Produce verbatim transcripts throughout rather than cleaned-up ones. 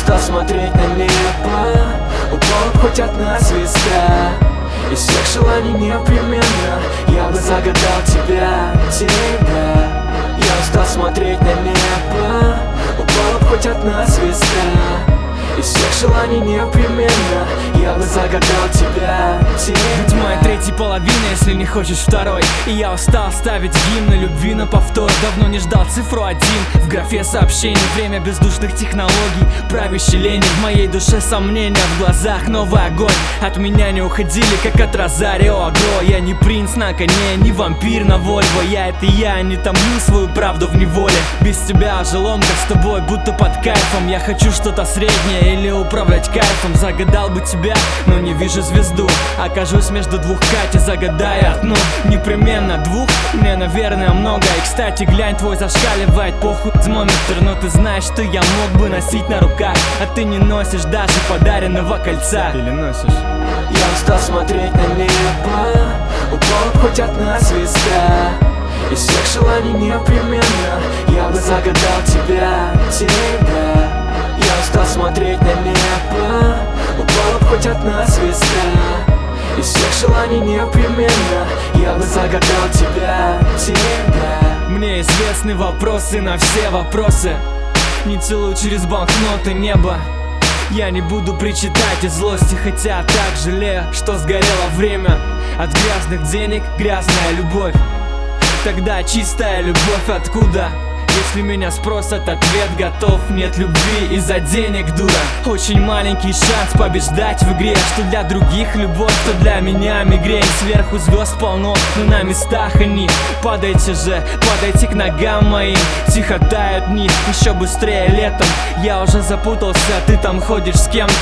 устал смотреть на небо, упала хоть одна звезда. Из всех желаний непременно я бы загадал тебя, тебя. Я устал смотреть на небо, упала хоть одна звезда. Из всех желаний непременно я бы загадал тебя, тебя. Будь моей третьей половиной, если не хочешь второй. И я устал ставить гимны любви на повтор. Давно не ждал цифру один в графе сообщений. Время бездушных технологий, правящей лени. В моей душе сомнения, в глазах новый огонь. От меня не уходили, как от Розарио Агро. Я не принц на коне, не вампир на Вольво. Я это я, не томлю свою правду в неволе. Без тебя ожелом, как с тобой, будто под кайфом. Я хочу что-то среднее или управлять кайфом. Загадал бы тебя, но не вижу звезду. Окажусь между двух Кати, загадая одну. Непременно двух, мне, наверное, много. И, кстати, глянь, твой зашкаливает похуй термометр. Но ты знаешь, что я мог бы носить на руках, а ты не носишь даже подаренного кольца. Или носишь? Я устал смотреть на небо, упала хоть одна звезда. Из всех желаний непременно я бы загадал тебя, тебя. Я устал смотреть на небо, упала хоть одна звезда. Из всех желаний непременно я бы загадал тебя, тебя. Мне известны вопросы на все вопросы. Не целую через банкноты небо. Я не буду причитать из злости, хотя так жалею, что сгорело время. От грязных денег грязная любовь. Тогда чистая любовь откуда? Если меня спросят, ответ готов. Нет любви из-за денег, дура. Очень маленький шанс побеждать в игре. Что для других любовь, то для меня мигрень. Сверху звезд полно, но на местах они. Падайте же, падайте к ногам моим. Тихо тают дни, еще быстрее летом. Я уже запутался, ты там ходишь с кем-то.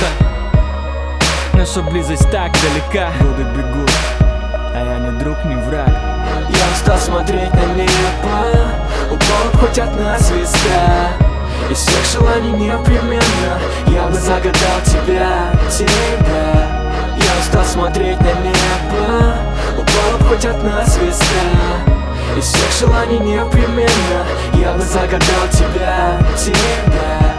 Наша близость так далека. Годы бегут, а я не друг, не враг. Я устал смотреть на небо, упала хоть одна звезда. Из всех желаний непременно я бы загадал тебя, тебя. Я устал смотреть на небо, упала хоть одна звезда. Из всех желаний непременно я бы загадал тебя, тебя.